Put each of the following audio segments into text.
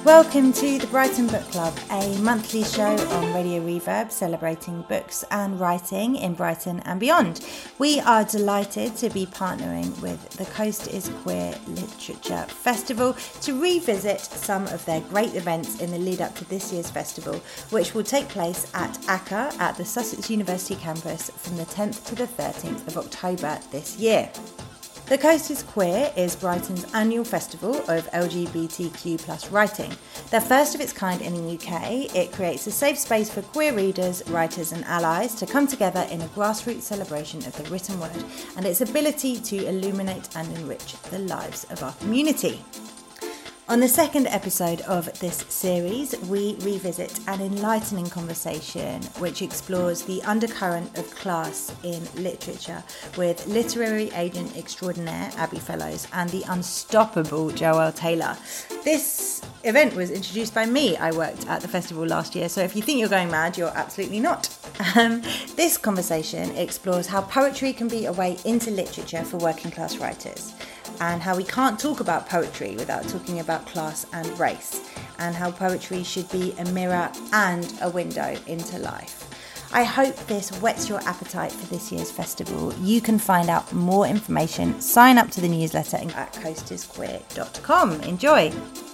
Welcome to the Brighton Book Club, a monthly show on Radio Reverb celebrating books and writing in Brighton and beyond. We are delighted to be partnering with the Coast is Queer Literature Festival to revisit some of their great events in the lead up to this year's festival, which will take place at ACCA at the Sussex University campus from the 10th to the 13th of October this year. The Coast is Queer is Brighton's annual festival of LGBTQ+ writing. Their first of its kind in the UK, it creates a safe space for queer readers, writers and allies to come together in a grassroots celebration of the written word and its ability to illuminate and enrich the lives of our community. On the second episode of this series, we revisit an enlightening conversation which explores the undercurrent of class in literature with literary agent extraordinaire Abby Fellows and the unstoppable Joelle Taylor. This event was introduced by me. I worked at the festival last year, so if you think you're going mad, you're absolutely not. This conversation explores how poetry can be a way into literature for working class writers, and how we can't talk about poetry without talking about class and race, and how poetry should be a mirror and a window into life. I hope this whets your appetite for this year's festival. You can find out more information, sign up to the newsletter at coastisqueer.com. Enjoy!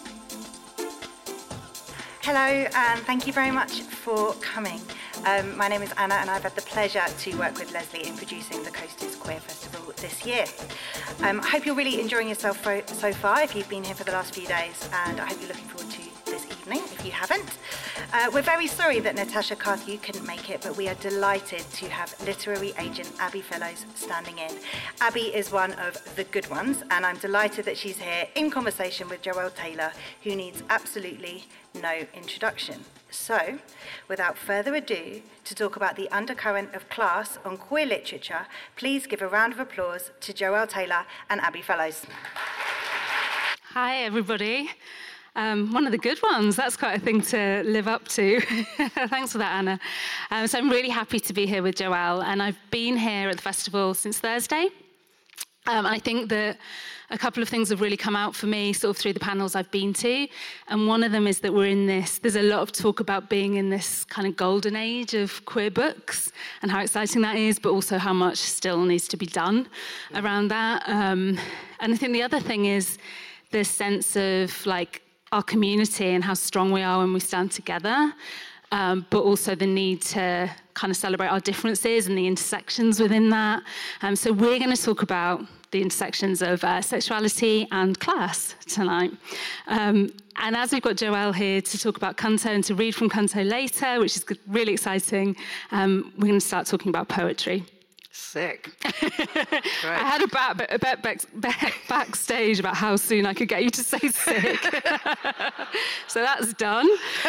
Hello, and thank you very much for coming. My name is Anna, and I've had the pleasure to work with Leslie in producing the Coast is Queer Festival this year. I hope you're really enjoying yourself so far if you've been here for the last few days, and I hope you're looking forward to this evening if you haven't. We're very sorry that Natasha Carthew couldn't make it, but we are delighted to have literary agent Abby Fellows standing in. Abby is one of the good ones, and I'm delighted that she's here in conversation with Joelle Taylor, who needs absolutely no introduction. So, without further ado, to talk about the undercurrent of class on queer literature, please give a round of applause to Joelle Taylor and Abby Fellows. Hi, everybody. One of the good ones. That's quite a thing to live up to. Thanks for that, Anna. So I'm really happy to be here with Joelle, and I've been here at the festival since Thursday. I think that a couple of things have really come out for me sort of through the panels I've been to, and one of them is that there's a lot of talk about being in this kind of golden age of queer books and how exciting that is, but also how much still needs to be done around that. And I think the other thing is this sense of like our community and how strong we are when we stand together, but also the need to kind of celebrate our differences and the intersections within that. So we're going to talk about the intersections of sexuality and class tonight. And as we've got Joelle here to talk about Cunto and to read from Cunto later, which is really exciting, we're going to start talking about poetry. Sick. I had a bet backstage about how soon I could get you to say sick. So that's done.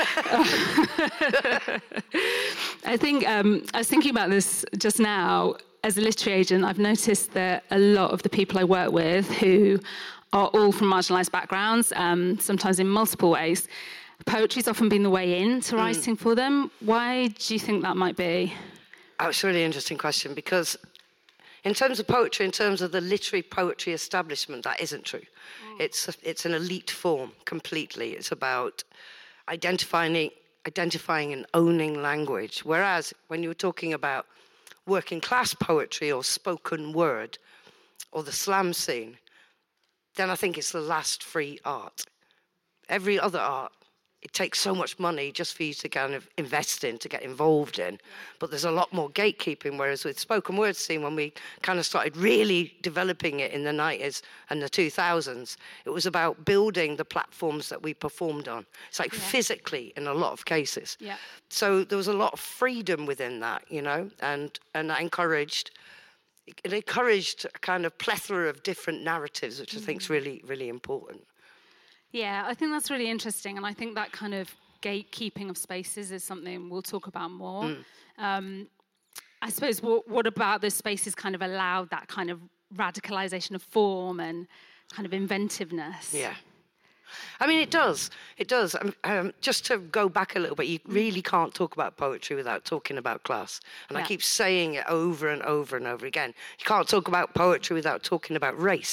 I think I was thinking about this just now. As a literary agent, I've noticed that a lot of the people I work with who are all from marginalised backgrounds, sometimes in multiple ways, poetry's often been the way into writing for them. Why do you think that might be? Oh, it's a really interesting question, because in terms of poetry, in terms of the literary poetry establishment, that isn't true. It's an elite form completely. It's about identifying and owning language. Whereas when you were talking about working class poetry or spoken word or the slam scene, then I think it's the last free art. Every other art, it takes so much money just for you to kind of invest in, to get involved in. But there's a lot more gatekeeping, whereas with spoken word scene, when we kind of started really developing it in the 90s and the 2000s, it was about building the platforms that we performed on. It's like physically in a lot of cases. Yeah. So there was a lot of freedom within that, you know, and that encouraged a kind of plethora of different narratives, which I think is really, really important. Yeah, I think that's really interesting, and I think that kind of gatekeeping of spaces is something we'll talk about more. I suppose what about those spaces kind of allowed that kind of radicalization of form and kind of inventiveness? Yeah. I mean, it does. It does. Just to go back a little bit, you really can't talk about poetry without talking about class. And I keep saying it over and over and over again. You can't talk about poetry without talking about race,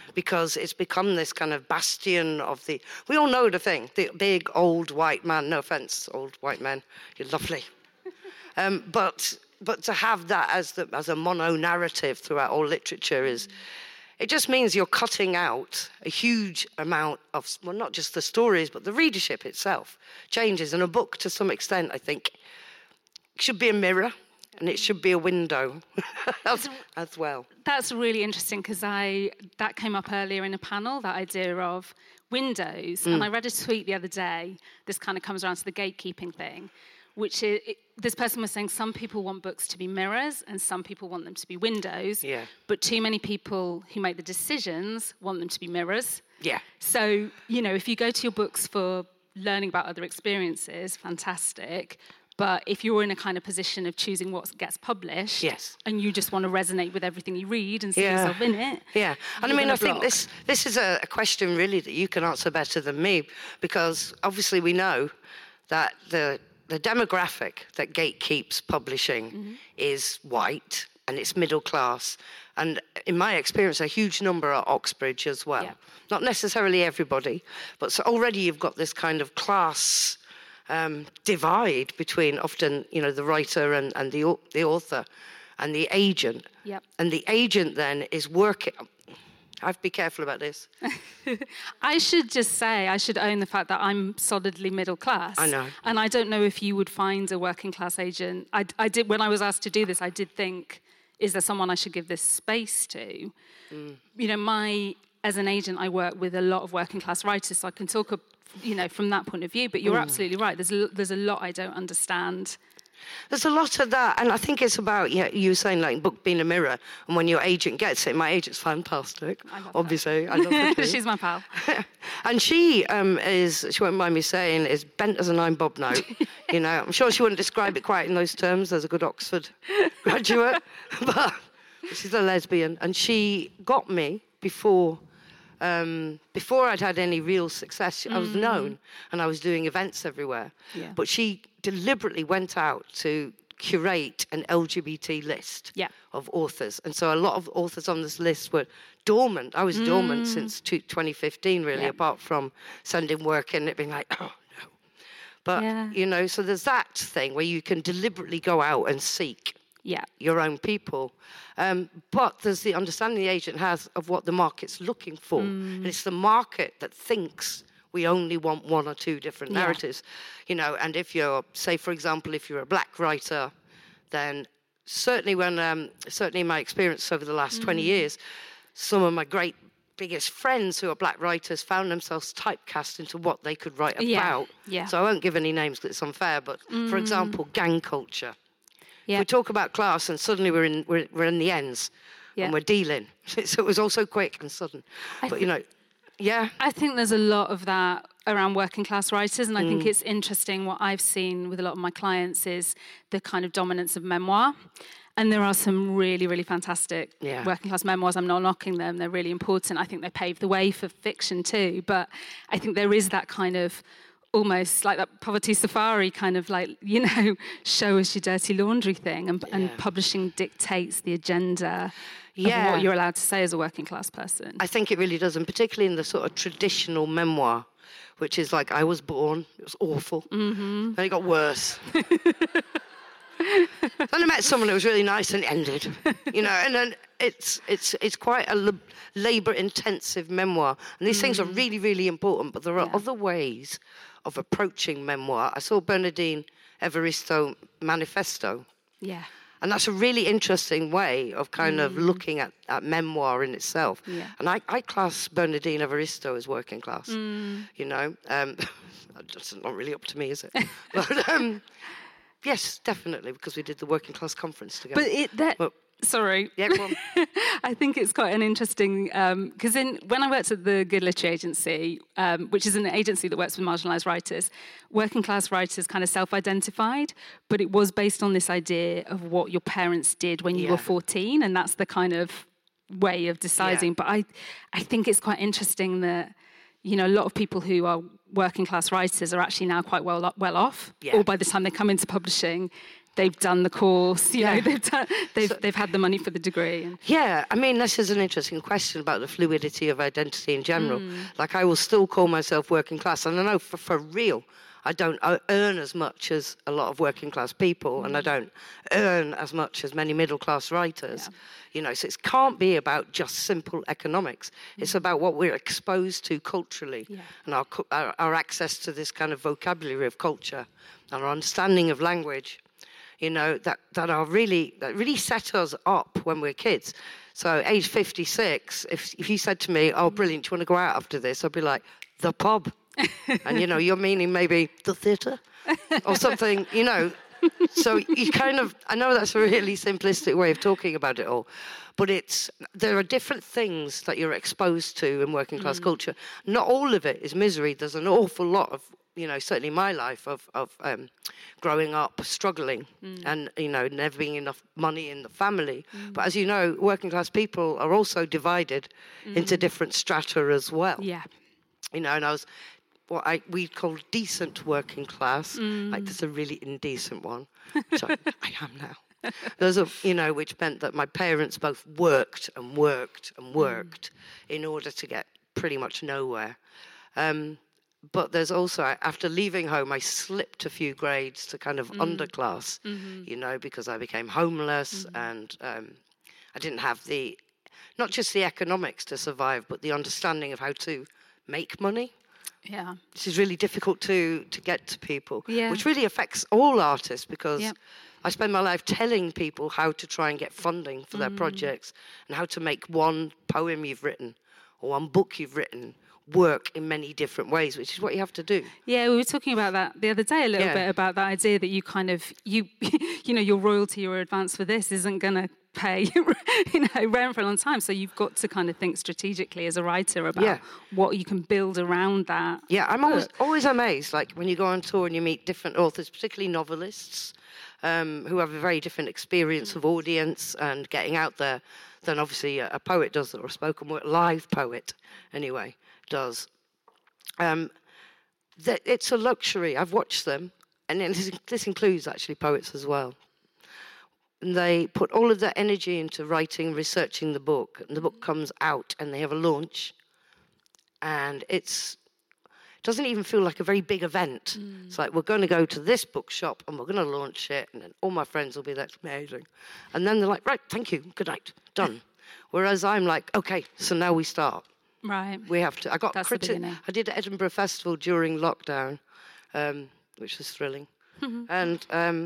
because it's become this kind of bastion of the... We all know the thing, the big old white man. No offence, old white men, you're lovely. But to have that as a mono narrative throughout all literature is... It just means you're cutting out a huge amount of, well, not just the stories, but the readership itself changes. And a book, to some extent, I think, should be a mirror, and it should be a window as well. That's really interesting, because that came up earlier in a panel, that idea of windows. And I read a tweet the other day, this kind of comes around to the gatekeeping thing, which is, this person was saying some people want books to be mirrors and some people want them to be windows. Yeah. But too many people who make the decisions want them to be mirrors. Yeah. So, if you go to your books for learning about other experiences, fantastic. But if you're in a kind of position of choosing what gets published, yes, and you just want to resonate with everything you read and see yourself in it, and I mean, I think this is a question really that you can answer better than me, because obviously we know that the demographic that gatekeeps publishing is white, and it's middle class. And in my experience, a huge number are Oxbridge as well. Yeah. Not necessarily everybody, but so already you've got this kind of class divide between often, the writer and the author and the agent. Yep. And the agent then is working... I have to be careful about this. I should own the fact that I'm solidly middle class. I know. And I don't know if you would find a working class agent. I did, when I was asked to do this, I did think, is there someone I should give this space to? As an agent, I work with a lot of working class writers, so I can talk, from that point of view. But you're absolutely right. There's a lot I don't understand. There's a lot of that, and I think it's about, you were saying, like, book being a mirror, and when your agent gets it, my agent's fantastic, obviously. I love her too. She's my pal. And she she won't mind me saying, is bent as a 9-bob note. I'm sure she wouldn't describe it quite in those terms as a good Oxford graduate, but she's a lesbian, and she got me before I'd had any real success. I was known, and I was doing events everywhere. Yeah. But she deliberately went out to curate an LGBT list of authors. And so a lot of authors on this list were dormant. I was dormant since 2015, really, apart from sending work in and it being like, oh, no. But, so there's that thing where you can deliberately go out and seek your own people. But there's the understanding the agent has of what the market's looking for. And it's the market that thinks we only want one or two different narratives. And if you're, say, for example, if you're a black writer, then certainly in my experience over the last 20 years, some of my biggest friends who are black writers found themselves typecast into what they could write about. Yeah. So I won't give any names because it's unfair, but for example, gang culture. If we talk about class and suddenly we're in the ends and we're dealing. So it was all so quick and sudden. I think there's a lot of that around working class writers, and I think it's interesting. What I've seen with a lot of my clients is the kind of dominance of memoir. And there are some really, really fantastic working class memoirs. I'm not knocking them. They're really important. I think they pave the way for fiction too. But I think there is that kind of almost like that poverty safari kind of like, show us your dirty laundry thing. And publishing dictates the agenda of what you're allowed to say as a working class person. I think it really does. And particularly in the sort of traditional memoir, which is like, I was born, it was awful. Then it got worse. Then I met someone who was really nice and it ended. And then it's quite a labour-intensive memoir. And these things are really, really important, but there are other ways of approaching memoir. I saw Bernardine Evaristo Manifesto. Yeah. And that's a really interesting way of kind of looking at memoir in itself. Yeah. And I class Bernardine Evaristo as working class, That's not really up to me, is it? But yes, definitely, because we did the working class conference together. Sorry. Yeah, go on. I think it's quite an interesting... Because when I worked at the Good Literary Agency, which is an agency that works with marginalised writers, working class writers kind of self-identified, but it was based on this idea of what your parents did when you were 14, and that's the kind of way of deciding. But I think it's quite interesting that, a lot of people who are working class writers are actually now quite well off. Yeah. Or by the time they come into publishing, they've done the course, you know, they've had the money for the degree. And... Yeah, I mean, this is an interesting question about the fluidity of identity in general. Like, I will still call myself working class, and I know for real, I don't earn as much as a lot of working class people, and I don't earn as much as many middle class writers. Yeah. You know, so it can't be about just simple economics. It's about what we're exposed to culturally, and our access to this kind of vocabulary of culture, and our understanding of language. You know, that really set us up when we're kids. So age 56, if you said to me, "Oh, brilliant, do you want to go out after this?" I'd be like, "The pub." And, you know, you're meaning maybe the theatre or something, you know. So you kind of, I know that's a really simplistic way of talking about it all, but there are different things that you're exposed to in working class culture. Not all of it is misery. There's an awful lot of, you know, certainly in my life of growing up, struggling and, you know, never being enough money in the family. But as you know, working class people are also divided into different strata as well. Yeah. You know, and I was what we call decent working class. Like, there's a really indecent one, which I am now. There's you know, which meant that my parents both worked and worked and worked in order to get pretty much nowhere. But there's also, after leaving home, I slipped a few grades to kind of underclass, you know, because I became homeless and I didn't have not just the economics to survive, but the understanding of how to make money. Yeah. This is really difficult to get to people, which really affects all artists, because I spend my life telling people how to try and get funding for their projects and how to make one poem you've written or one book you've written work in many different ways, which is what you have to do. Yeah, we were talking about that the other day a little bit, about that idea that you kind of, you know, your royalty or advance for this isn't going to pay, you know, rent for a long time. So you've got to kind of think strategically as a writer about what you can build around that. Yeah, I'm always amazed, like when you go on tour and you meet different authors, particularly novelists, who have a very different experience of audience and getting out there than obviously a poet does, or a spoken word, live poet anyway, does. It's a luxury. I've watched them, and this includes actually poets as well. And they put all of their energy into writing, researching the book, and the book comes out, and they have a launch, and it doesn't even feel like a very big event. It's like, we're going to go to this bookshop, and we're going to launch it, and then all my friends will be there. It's amazing. And then they're like, right, thank you, good night, done. Whereas I'm like, okay, so now we start. Right. We have to. I did Edinburgh Festival during lockdown, which was thrilling. And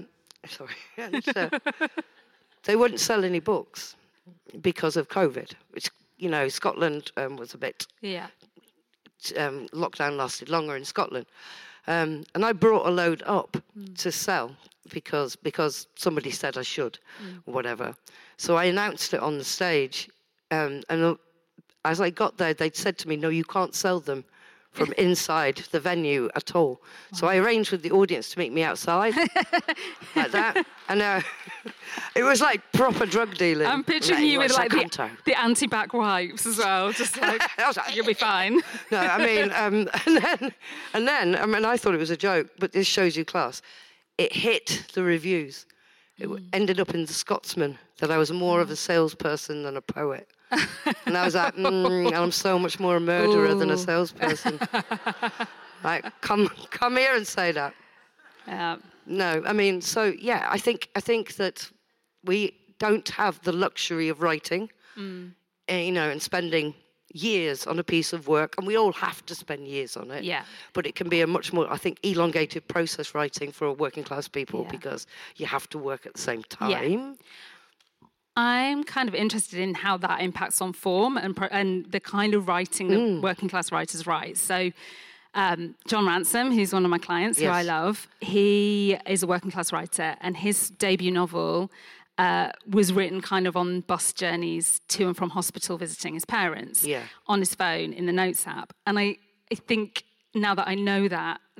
they wouldn't sell any books because of COVID. Which, you know, Scotland was a bit. Yeah. Lockdown lasted longer in Scotland, and I brought a load up to sell because somebody said I should, or whatever. So I announced it on the stage, and as I got there, they'd said to me, "No, you can't sell them from inside the venue at all." So I arranged with the audience to meet me outside, like that. And it was like proper drug dealing. I'm picturing you with like the anti-back wipes as well, just like, you'll be fine. No, I mean, and then, I mean, I thought it was a joke, but this shows you class. It hit the reviews. It ended up in the Scotsman that I was more of a salesperson than a poet. And I was like, I'm so much more a murderer than a salesperson. Like, come here and say that. No, I mean, so yeah, I think that we don't have the luxury of writing, you know, and spending years on a piece of work, and we all have to spend years on it. Yeah. But it can be a much more, I think, elongated process writing for working class people because you have to work at the same time. Yeah. I'm kind of interested in how that impacts on form and the kind of writing that working class writers write. So John Ransom, who's one of my clients, who I love, he is a working class writer, and his debut novel was written kind of on bus journeys to and from hospital visiting his parents on his phone in the Notes app. And I think now that I know that,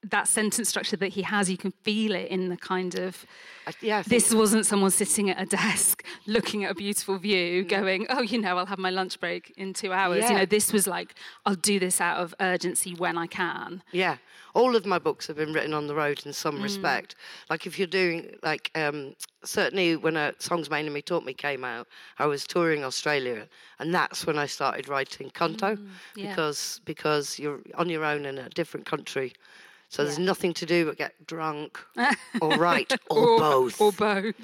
that sentence structure that he has, you can feel it in the kind of, Yeah, this wasn't someone sitting at a desk looking at a beautiful view going, oh, I'll have my lunch break in 2 hours. Yeah. This was like, I'll do this out of urgency when I can. Yeah. All of my books have been written on the road in some respect. Like if you're doing, like, certainly when Songs My Enemy Taught Me came out, I was touring Australia, and that's when I started writing Conto, because you're on your own in a different country. So there's nothing to do but get drunk or write or both. Or both.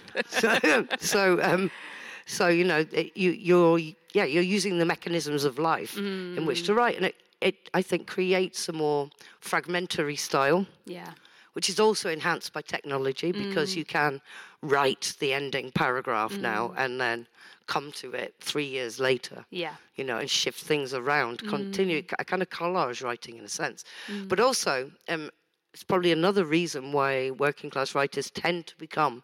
So you're using the mechanisms of life in which to write, and it I think creates a more fragmentary style. Yeah. Which is also enhanced by technology, because you can write the ending paragraph now and then come to it 3 years later. Yeah. And shift things around, continue a kind of collage writing in a sense. But also, it's probably another reason why working class writers tend to become,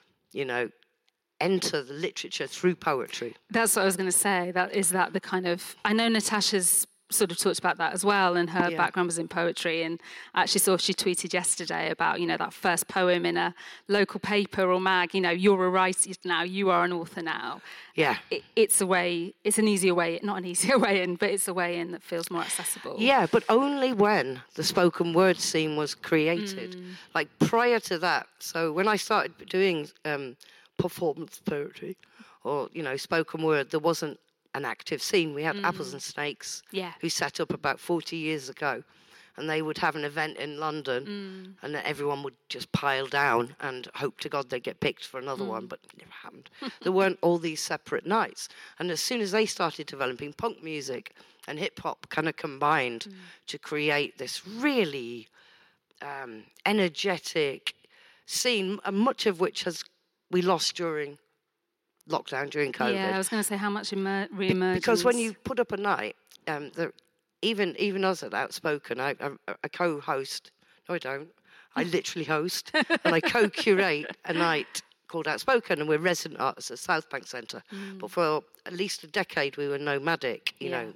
enter the literature through poetry. That's what I was going to say. That the kind of, I know Natasha's sort of talked about that as well, and her background was in poetry, and I actually saw she tweeted yesterday about that first poem in a local paper or mag. You're a writer now, you are an author now. It's an easier way, not an easier way in, but it's a way in that feels more accessible. Yeah, but only when the spoken word scene was created. Like prior to that, so when I started doing performance poetry or spoken word, there wasn't an active scene. We had Apples and Snakes, who set up about 40 years ago, and they would have an event in London, and then everyone would just pile down and hope to God they'd get picked for another one, but it never happened. There weren't all these separate nights, and as soon as they started developing punk music and hip hop kind of combined to create this really energetic scene, much of which we lost during lockdown, during COVID. Yeah, I was going to say how much re-emergence. Because when you put up a night, even us at Outspoken, I co-host. No, I don't. I literally host, and I co-curate a night called Outspoken, and we're resident artists at South Bank Centre. But for at least a decade, we were nomadic.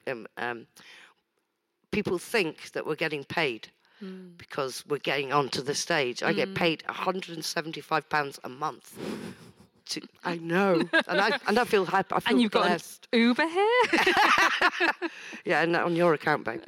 People think that we're getting paid because we're getting onto the stage. I get paid £175 a month. I know, and I feel happy. I feel and you've blessed. Got an Uber here? Yeah, and on your account, babe.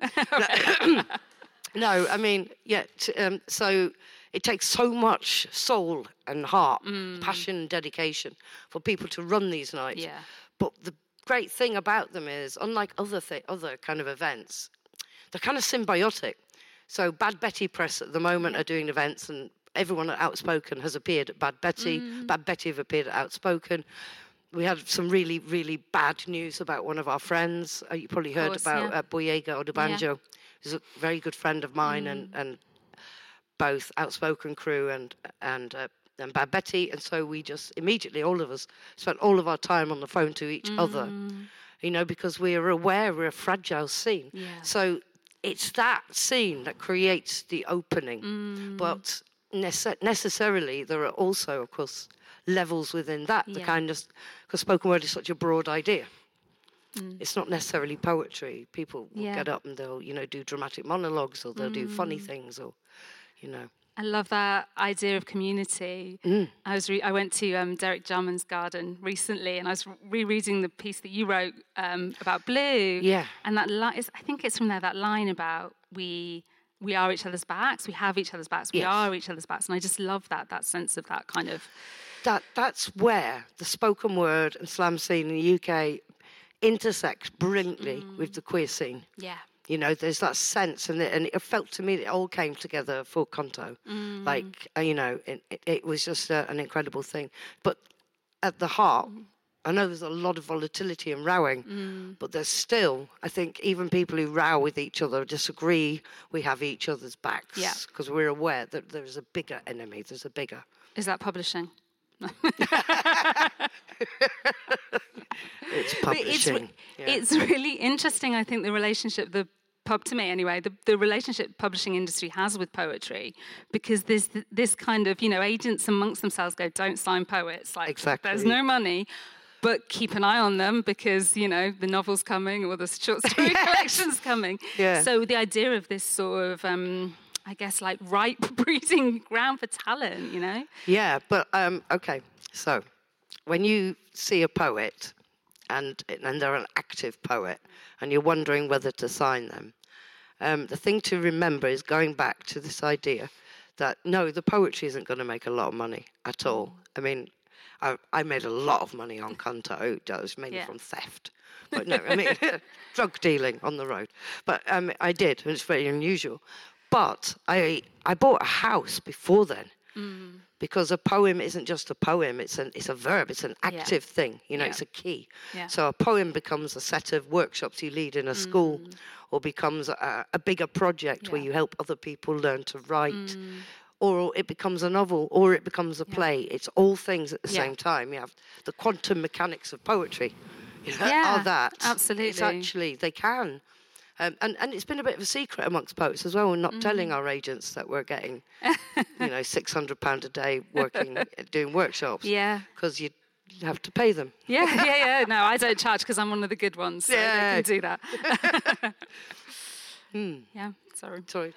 No, I mean, so it takes so much soul and heart, passion and dedication for people to run these nights. Yeah. But the great thing about them is, unlike other kind of events, they're kind of symbiotic. So Bad Betty Press at the moment are doing events, and everyone at Outspoken has appeared at Bad Betty. Bad Betty have appeared at Outspoken. We had some really, really bad news about one of our friends. You probably heard about Boyega Odubanjo, who's a very good friend of mine, and both Outspoken crew and Bad Betty. And so we just immediately, all of us, spent all of our time on the phone to each other, because we are aware we're a fragile scene. Yeah. So it's that scene that creates the opening. But necessarily there are also, of course, levels within that. The kind of, because spoken word is such a broad idea. It's not necessarily poetry. People will get up and they'll do dramatic monologues, or they'll do funny things, or I love that idea of community. I went to Derek Jarman's garden recently, and I was rereading the piece that you wrote about Blue. Yeah. And that line, I think it's from there, that line about we are each other's backs, we have each other's backs, we are each other's backs. And I just love that sense of that kind of... That's where the spoken word and slam scene in the UK intersects brilliantly with the queer scene. Yeah. There's that sense, and it felt to me it all came together for Conto. Like, it was just an incredible thing. But at the heart, I know there's a lot of volatility and rowing, but there's still, I think, even people who row with each other, disagree, we have each other's backs. Because we're aware that there's a bigger enemy, there's a bigger... Is that publishing? It's publishing. It's really interesting, I think, the relationship, to me anyway, the relationship publishing industry has with poetry, because there's this kind of, agents amongst themselves go, don't sign poets. Like, exactly. There's no money, but keep an eye on them because, the novel's coming or the short story collection's coming. Yeah. So the idea of this sort of I guess, like ripe breeding ground for talent, you know? Yeah, but okay. So when you see a poet and they're an active poet and you're wondering whether to sign them, the thing to remember is going back to this idea that, no, the poetry isn't going to make a lot of money at all. I mean, I made a lot of money on Canto. That was mainly from theft. But no, I mean, drug dealing on the road. But I did, and it's very unusual. But I bought a house before then. Because a poem isn't just a poem, it's a verb, it's an active thing, you know, it's a key. So a poem becomes a set of workshops you lead in a school, or becomes a bigger project where you help other people learn to write, or it becomes a novel, or it becomes a play. It's all things at the same time. You have the quantum mechanics of poetry, you know, are that. Absolutely. It's actually, they can. And it's been a bit of a secret amongst poets as well. We're not telling our agents that we're getting, you know, £600 a day working, doing workshops. Yeah. Because you have to pay them. Yeah. No, I don't charge because I'm one of the good ones. So they can do that. Yeah, sorry.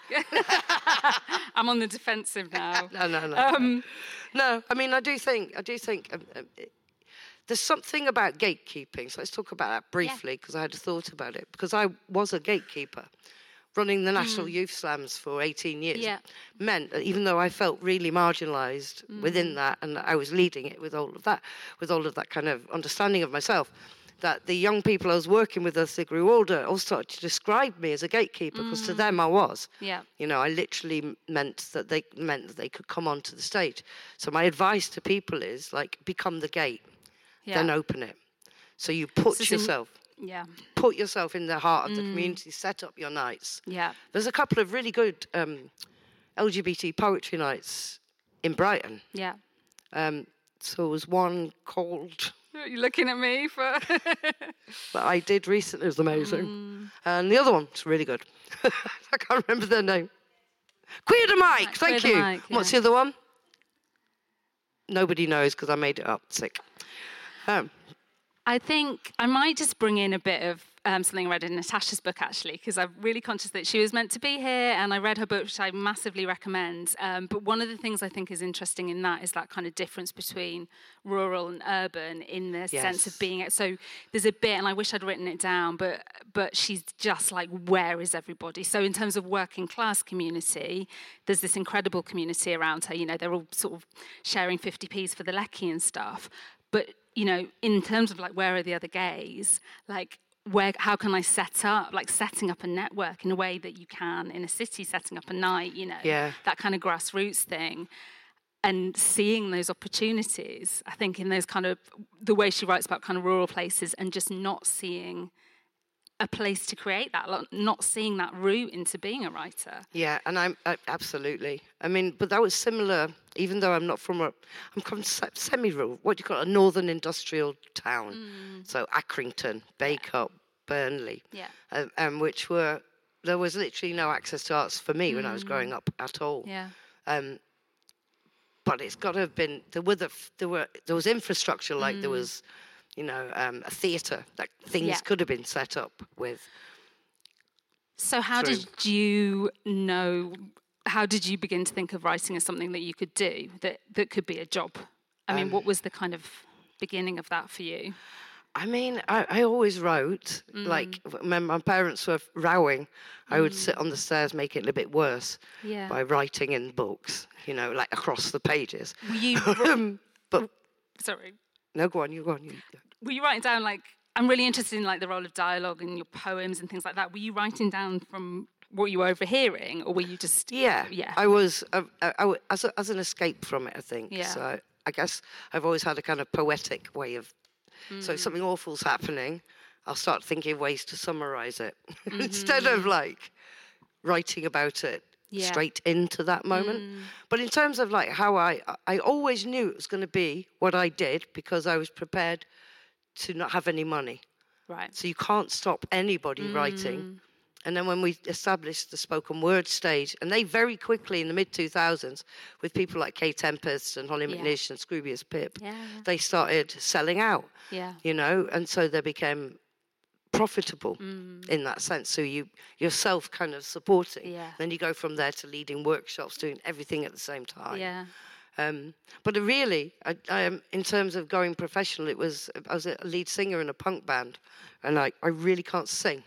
I'm on the defensive now. No. No, I mean, I do think there's something about gatekeeping. So let's talk about that briefly, because I had a thought about it. Because I was a gatekeeper, running the National Youth Slams for 18 years. Meant that even though I felt really marginalised within that, and I was leading it with all of that kind of understanding of myself, that the young people I was working with as they grew older all started to describe me as a gatekeeper, because to them I was. You know, I literally meant that they could come onto the stage. So my advice to people is, like, become the gate. Then open it. So you put yourself in the heart of the community, set up your nights. There's a couple of really good LGBT poetry nights in Brighton. So it was one called... Are you looking at me for... that I did recently. It was amazing. And the other one's really good. I can't remember their name. Queer to Mike, thank you. Mike, What's the other one? Nobody knows because I made it up. Sick. I think I might just bring in a bit of something I read in Natasha's book, actually, because I'm really conscious that she was meant to be here, and I read her book, which I massively recommend. But one of the things I think is interesting in that is that kind of difference between rural and urban in the sense of being... So there's a bit, and I wish I'd written it down, but she's just like, where is everybody? So in terms of working class community, there's this incredible community around her. You know, they're all sort of sharing 50p's for the lecky and stuff. But, you know, in terms of, like, where are the other gays, like, how can I setting up a network in a way that you can in a city, setting up a night, you know, that kind of grassroots thing, and seeing those opportunities, I think, in those kind of, the way she writes about kind of rural places, and just not seeing a place to create that, not seeing that route into being a writer. Yeah, and I'm absolutely. I mean, but that was similar, even though I'm not from I'm from semi-rural, what do you call it, a northern industrial town. So Accrington, Baycup, Burnley, which there was literally no access to arts for me when I was growing up at all. But it's got to have been, there was infrastructure, like there was, you know, a theatre that things could have been set up with. So how did you begin to think of writing as something that you could do, that could be a job? I mean, what was the kind of beginning of that for you? I mean, I always wrote. Like, when my parents were rowing, I would sit on the stairs, make it a little bit worse by writing in books, you know, like across the pages. Were you... sorry. No, go on, you go on. Were you writing down, like, I'm really interested in, like, the role of dialogue in your poems and things like that. Were you writing down from what you were overhearing, or were you just... Yeah. I was, as an escape from it, I think. So I guess I've always had a kind of poetic way of... So if something awful's happening, I'll start thinking of ways to summarise it. Instead of, like, writing about it straight into that moment. But in terms of, like, how I always knew it was going to be what I did, because I was prepared to not have any money. Right. So you can't stop anybody writing. And then when we established the spoken word stage, and they very quickly in the mid-2000s, with people like Kay Tempest and Holly McNish and Scroobius Pip, they started selling out, you know, and so there became profitable in that sense. So you're self kind of supporting. Yeah. Then you go from there to leading workshops, doing everything at the same time. Yeah. But really, I in terms of going professional, I was a lead singer in a punk band, and I really can't sing.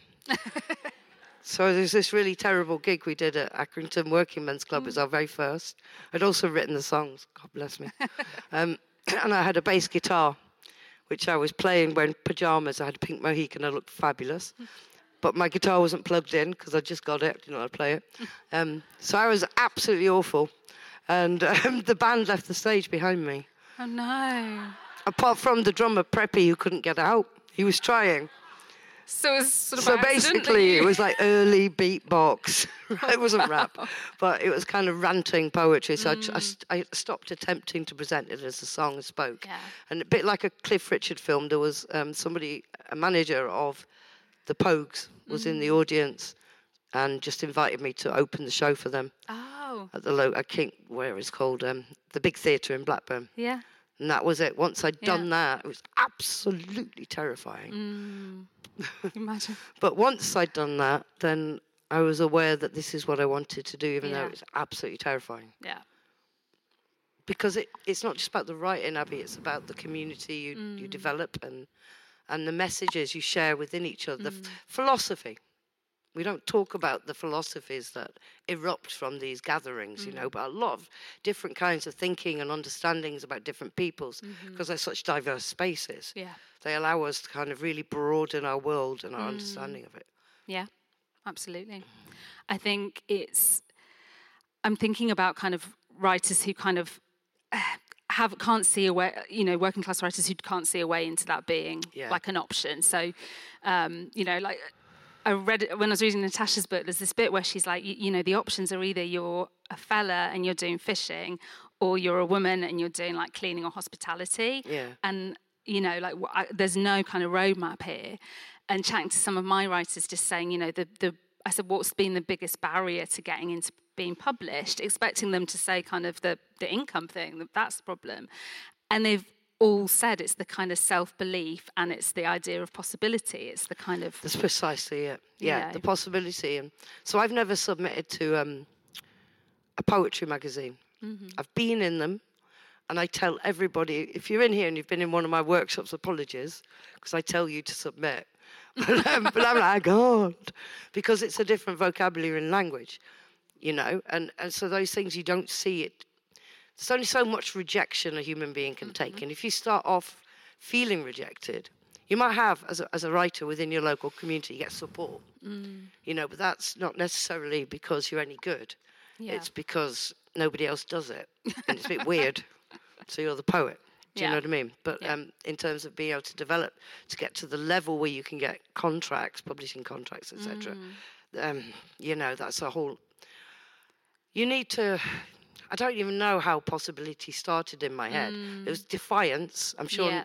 So there's this really terrible gig we did at Accrington Working Men's Club. It was our very first. I'd also written the songs, God bless me. And I had a bass guitar, which I was playing wearing pyjamas. I had a pink Mohican, I looked fabulous. But my guitar wasn't plugged in because I just got it, didn't know how to play it. So I was absolutely awful. And the band left the stage behind me. Oh, no. Apart from the drummer, Preppy, who couldn't get out. He was trying. So it was sort of So basically, it was like early beatbox. It wasn't rap, but it was kind of ranting poetry. So I stopped attempting to present it as a song and spoke. Yeah. And a bit like a Cliff Richard film, there was a manager of the Pogues was in the audience and just invited me to open the show for them. Oh. At the where it's called, the Big Theatre in Blackburn. Yeah. And that was it. Once I'd done that, it was absolutely terrifying. Imagine. But once I'd done that, then I was aware that this is what I wanted to do, even though it was absolutely terrifying. Yeah. Because it's not just about the writing, Abby, it's about the community you develop and the messages you share within each other. The philosophy. We don't talk about the philosophies that erupt from these gatherings, you know, but a lot of different kinds of thinking and understandings about different peoples, because they're such diverse spaces. Yeah. They allow us to kind of really broaden our world and our understanding of it. Yeah, absolutely. I think I'm thinking about kind of writers who kind of can't see a way, you know, working class writers who can't see a way into that being like an option. So, you know, like I read it when I was reading Natasha's book, there's this bit where she's like, you know, the options are either you're a fella and you're doing fishing, or you're a woman and you're doing like cleaning or hospitality. Yeah. And, you know, like there's no kind of roadmap here. And chatting to some of my writers, just saying, you know, I said, what's been the biggest barrier to getting into being published? Expecting them to say kind of the income thing, that's the problem. And they've all said it's the kind of self-belief and it's the idea of possibility. It's the kind of... That's precisely it. Yeah, the possibility. And so I've never submitted to a poetry magazine. I've been in them, and I tell everybody, if you're in here and you've been in one of my workshops, apologies, because I tell you to submit. But I'm like, God, because it's a different vocabulary and language, you know, and so those things you don't see it. There's only so much rejection a human being can take, and if you start off feeling rejected, you might have, as a writer within your local community, you get support, you know, but that's not necessarily because you're any good. Yeah. It's because nobody else does it, and it's a bit weird. So you're the poet. Do you know what I mean? But in terms of being able to develop, to get to the level where you can get contracts, publishing contracts, etc., you know, that's a whole... You need to... I don't even know how possibility started in my head. It was defiance. I'm sure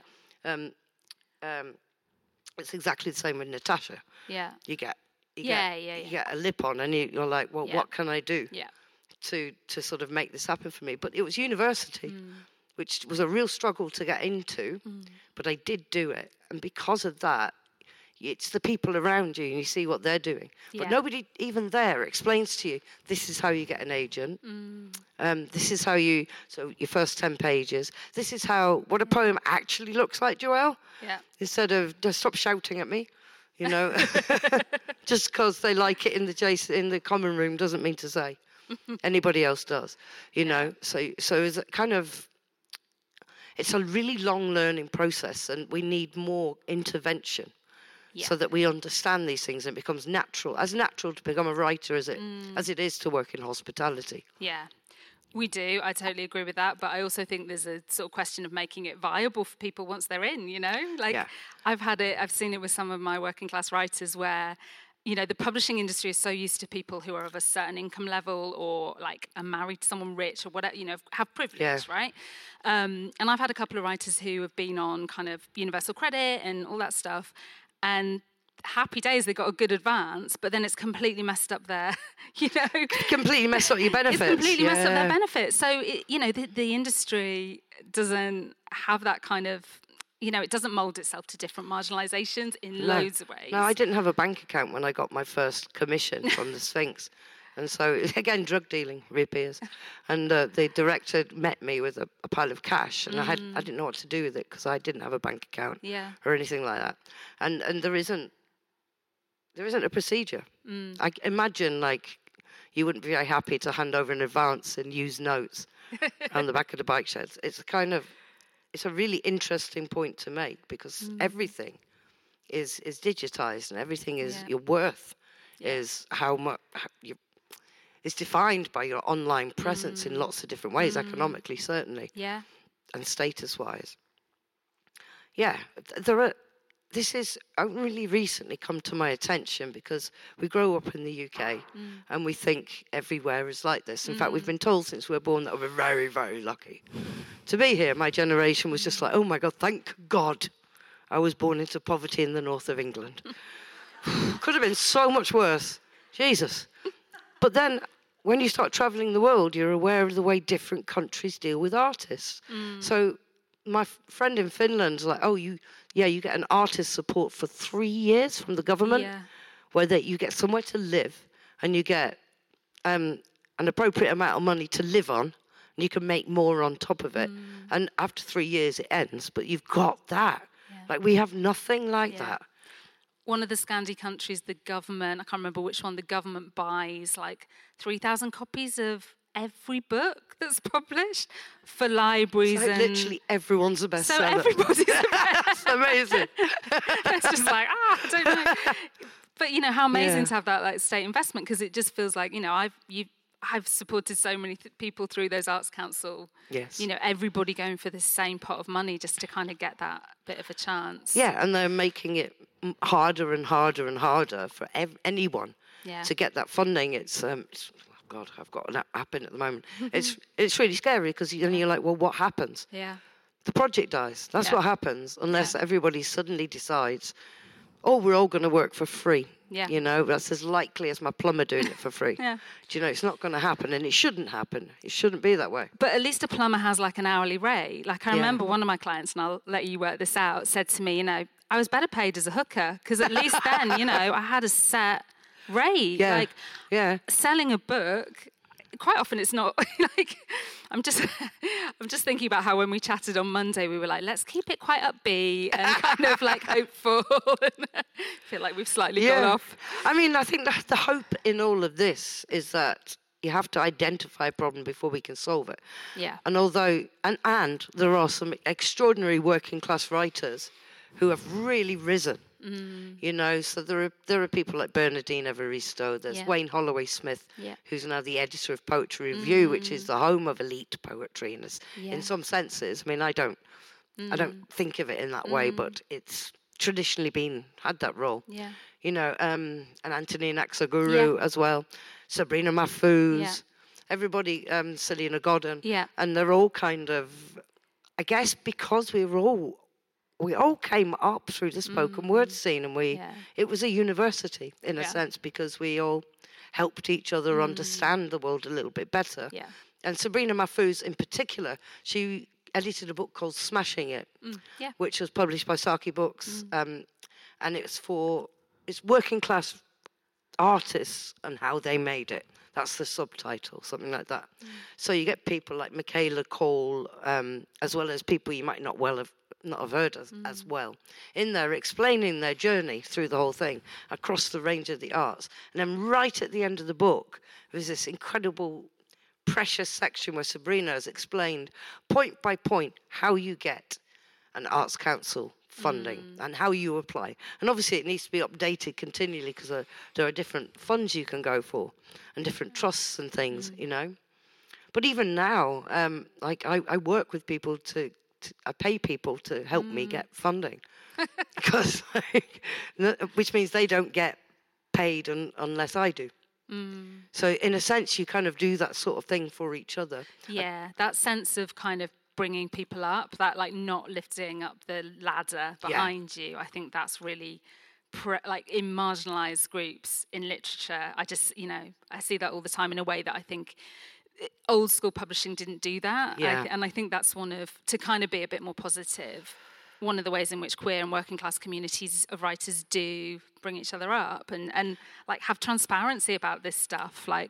it's exactly the same with Natasha. Yeah. You get a lip on and you're like, well, what can I do to sort of make this happen for me? But it was university, which was a real struggle to get into, but I did do it. And because of that, it's the people around you and you see what they're doing. But nobody even there explains to you, this is how you get an agent. This is how so your first 10 pages, this is what a poem actually looks like, Joelle. Yeah. Instead of, just stop shouting at me, you know. Just because they like it in the common room doesn't mean to say anybody else does, you know. So it's kind of, it's a really long learning process and we need more intervention. So that we understand these things and it becomes as natural to become a writer as it is to work in hospitality. Yeah, we do. I totally agree with that. But I also think there's a sort of question of making it viable for people once they're in, you know? Like I've seen it with some of my working class writers where, you know, the publishing industry is so used to people who are of a certain income level or like are married to someone rich or whatever, you know, have privilege, right? And I've had a couple of writers who have been on kind of universal credit and all that stuff. And happy days, they got a good advance, but then it's completely messed up their, you know. Completely messed up your benefits. It's completely messed up their benefits. So, you know, the industry doesn't have that kind of it doesn't mould itself to different marginalisations in loads of ways. No, I didn't have a bank account when I got my first commission from the Sphinx. And so, again, drug dealing reappears. And the director met me with a pile of cash, and I didn't know what to do with it because I didn't have a bank account or anything like that. And there isn't a procedure. I imagine, like, you wouldn't be very happy to hand over an advance and use notes on the back of the bike sheds. It's a really interesting point to make because everything is digitized, and everything is your worth is how much it's defined by your online presence in lots of different ways, economically certainly, and status-wise. This is only recently come to my attention because we grow up in the UK and we think everywhere is like this. In fact, we've been told since we were born that we're very, very lucky to be here. My generation was just like, oh my God, thank God I was born into poverty in the north of England. Could have been so much worse. Jesus. But then when you start traveling the world, you're aware of the way different countries deal with artists. So my friend in Finland's like, oh, you get an artist support for 3 years from the government, where you get somewhere to live and you get an appropriate amount of money to live on, and you can make more on top of it. And after 3 years, it ends, but you've got that. Like, we have nothing like that. One of the Scandi countries, the government, I can't remember which one, the government buys like 3,000 copies of every book that's published for libraries. So literally everyone's a bestseller. So everybody's a bestseller. That's amazing. It's just like, I don't know. But, how amazing to have that like state investment, because it just feels like, I've supported so many people through those Arts Council. Yes. Everybody going for the same pot of money just to kind of get that bit of a chance. Yeah, and they're making it harder and harder and harder for anyone to get that funding. It's God, I've got an app in at the moment. It's really scary because you're like, well, what happens? Yeah. The project dies. That's what happens unless everybody suddenly decides, oh, we're all going to work for free. Yeah. That's as likely as my plumber doing it for free. Do it's not going to happen, and it shouldn't happen. It shouldn't be that way. But at least a plumber has like an hourly rate. Like I remember one of my clients, and I'll let you work this out, said to me, I was better paid as a hooker because at least then, I had a set rate. Yeah. Selling a book, quite often it's not like, I'm just thinking about how when we chatted on Monday, we were like, let's keep it quite upbeat and kind of like hopeful. I feel like we've slightly gone off. I mean, I think that the hope in all of this is that you have to identify a problem before we can solve it. Yeah. And although, and there are some extraordinary working class writers who have really risen. So there are people like Bernardine Evaristo, there's Wayne Holloway Smith, who's now the editor of Poetry Review, which is the home of elite poetry, and in some senses, I mean, I don't think of it in that way, but it's traditionally had that role. And Anthony Naxaguru as well, Sabrina Mahfouz, everybody, Selena Godden, and they're all kind of, I guess, because we all came up through the spoken word scene, and it was a university in a sense, because we all helped each other understand the world a little bit better. And Sabrina Mahfouz in particular, she edited a book called Smashing It, which was published by Saki Books, and it's working class artists and how they made it. That's the subtitle, something like that. So you get people like Michaela Cole, as well as people you might not have heard as well, in there explaining their journey through the whole thing across the range of the arts. And then right at the end of the book, there's this incredible, precious section where Sabrina has explained point by point how you get an Arts Council funding and how you apply. And obviously it needs to be updated continually because there are different funds you can go for and different trusts and things, But even now, I work with people I pay people to help me get funding, because which means they don't get paid unless I do. So in a sense, you kind of do that sort of thing for each other. Yeah, that sense of kind of bringing people up, that like not lifting up the ladder behind you. I think that's really like in marginalised groups in literature. I just I see that all the time in a way that I think old school publishing didn't do that. And I think that's one of, to kind of be a bit more positive, one of the ways in which queer and working class communities of writers do bring each other up and like have transparency about this stuff. Like,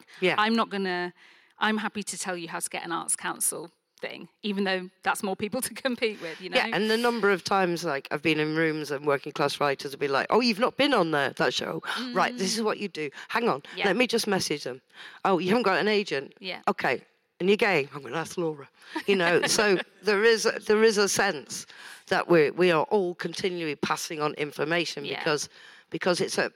I'm happy to tell you how to get an Arts Council thing, even though that's more people to compete with, you know? Yeah, and the number of times, like, I've been in rooms and working class writers will be like, oh, you've not been on that show. Right, this is what you do. Hang on, let me just message them. Oh, you haven't got an agent? Yeah. Okay, and you're gay? I'm going to ask Laura. You know, so there is a sense that we are all continually passing on information because the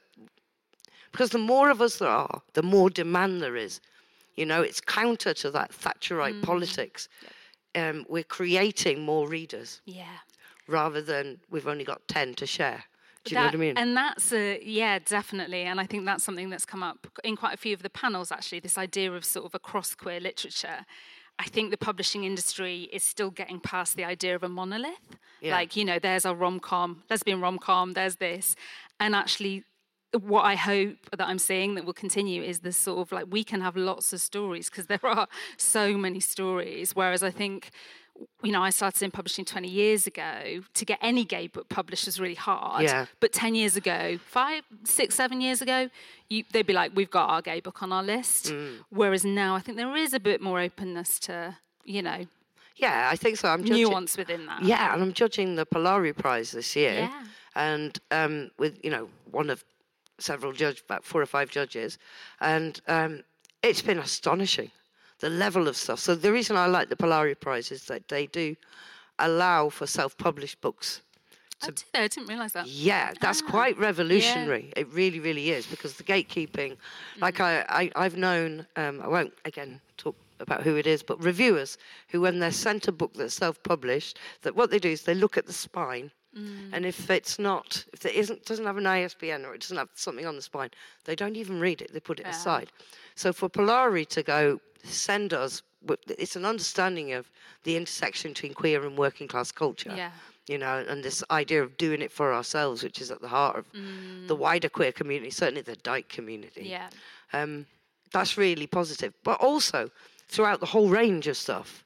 more of us there are, the more demand there is. You know, it's counter to that Thatcherite politics. Yep. We're creating more readers. Yeah. Rather than we've only got 10 to share. Do you know what I mean? And that's, definitely. And I think that's something that's come up in quite a few of the panels, actually, this idea of sort of across queer literature. I think the publishing industry is still getting past the idea of a monolith. Yeah. Like, you know, there's our rom-com, lesbian rom-com, there's this. And actually, what I hope that I'm seeing that will continue is this sort of like, we can have lots of stories because there are so many stories. Whereas I think, you know, I started in publishing 20 years ago. To get any gay book published was really hard. Yeah. But 10 years ago, 5, 6, 7 years ago, they'd be like, we've got our gay book on our list. Whereas now I think there is a bit more openness to, you know. Yeah, I think so. I'm judging nuance within that. Yeah, and I'm judging the Polari Prize this year. Yeah. And with, you know, one of several judges, about 4 or 5 judges, and it's been astonishing, the level of stuff. So the reason I like the Polari Prize is that they do allow for self-published books. I didn't realise that. Yeah, that's quite revolutionary. Yeah. It really, really is, because the gatekeeping, like I've known, I won't, again, talk about who it is, but reviewers who, when they're sent a book that's self-published, that what they do is they look at the spine. And if doesn't have an ISBN or it doesn't have something on the spine, they don't even read it. They put it aside. So for Polari to go send us, it's an understanding of the intersection between queer and working class culture. Yeah. You know, and this idea of doing it for ourselves, which is at the heart of the wider queer community, certainly the Dyke community. Yeah. That's really positive. But also throughout the whole range of stuff,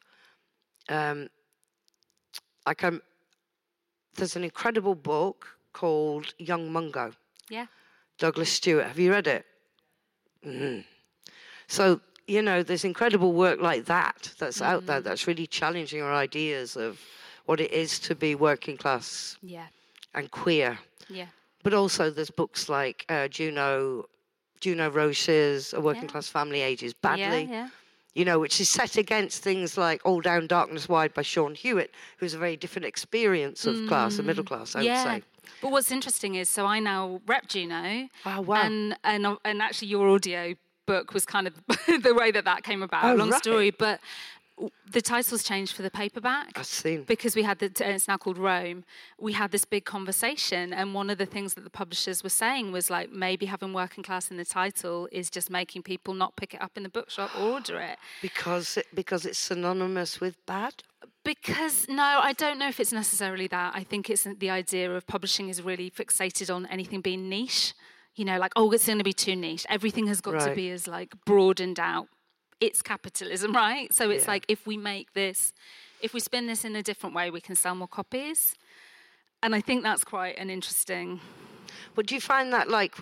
there's an incredible book called Young Mungo. Yeah. Douglas Stewart. Have you read it? Mm-hmm. So, you know, there's incredible work like that's out there that's really challenging our ideas of what it is to be working class and queer. Yeah. But also there's books like Juno Roche's A Working Class Family Ages Badly. Yeah. You know, which is set against things like All Down Darkness Wide by Sean Hewitt, who's a very different experience of class and middle class, I would say. But what's interesting is, so I now rep Juno. Oh, wow. And actually your audio book was kind of the way that came about. Oh, long right. story, but the title's changed for the paperback. I've seen. Because we had it's now called Rome. We had this big conversation, and one of the things that the publishers were saying was like, maybe having working class in the title is just making people not pick it up in the bookshop or order it. Because it's synonymous with bad? Because, no, I don't know if it's necessarily that. I think it's the idea of publishing is really fixated on anything being niche. You know, like, oh, it's going to be too niche. Everything has got to be as, like, broadened out. It's capitalism, right? So it's like, if we spin this in a different way, we can sell more copies. And I think that's quite an interesting... But do you find that, like,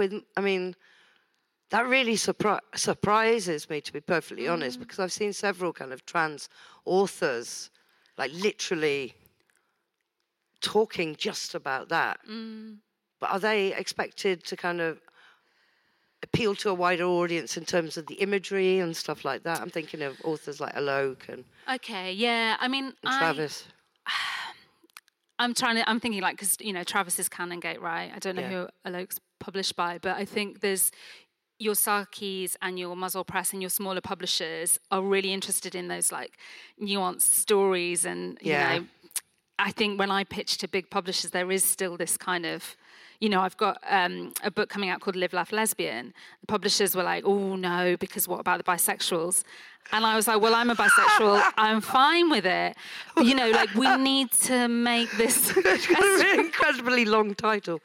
that really surprises me, to be perfectly honest, because I've seen several kind of trans authors, like, literally talking just about that. But are they expected to kind of appeal to a wider audience in terms of the imagery and stuff like that? I'm thinking of authors like Alok and... Okay, yeah. I mean, Travis. I'm thinking, like, because, you know, Travis is Canongate, right? I don't know who Alok's published by, but I think there's your Sarkis and your Muzzle Press and your smaller publishers are really interested in those, like, nuanced stories. And, you know, I think when I pitch to big publishers, there is still this kind of... You know, I've got a book coming out called Live, Laugh, Lesbian. The publishers were like, oh, no, because what about the bisexuals? And I was like, well, I'm a bisexual. I'm fine with it. But, you know, like, we need to make this... It's got a really incredibly long title.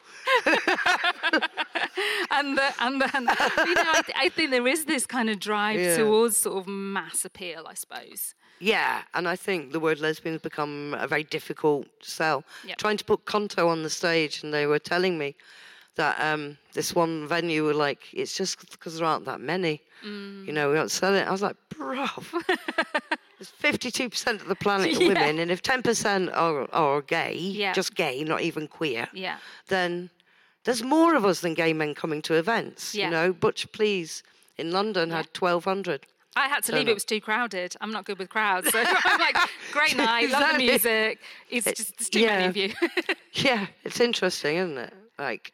and you know, I think there is this kind of drive towards sort of mass appeal, I suppose. Yeah, and I think the word lesbian has become a very difficult sell. Yep. Trying to put Conto on the stage, and they were telling me that this one venue were like, it's just because there aren't that many. You know, we don't sell it. I was like, bro, there's 52% of the planet are women, and if 10% are gay, just gay, not even queer, then there's more of us than gay men coming to events. You know, Butch Please in London had 1,200. I had to leave. It was too crowded. I'm not good with crowds. So I'm like, great night, love the music. It's just there's too many of you. Yeah, it's interesting, isn't it? Like,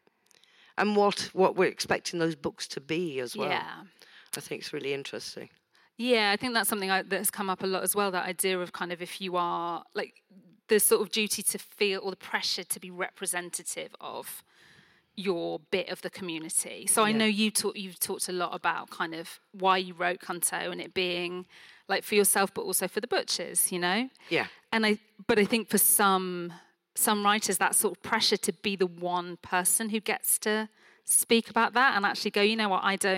and what we're expecting those books to be as well. Yeah. I think it's really interesting. Yeah, I think that's something that has come up a lot as well, that idea of kind of if you are, like, the sort of duty to feel, or the pressure to be representative of your bit of the community. So I know you've talked a lot about kind of why you wrote Conto, and it being like for yourself, but also for the butchers, you know? Yeah. But I think for some writers, that sort of pressure to be the one person who gets to speak about that and actually go, you know what, I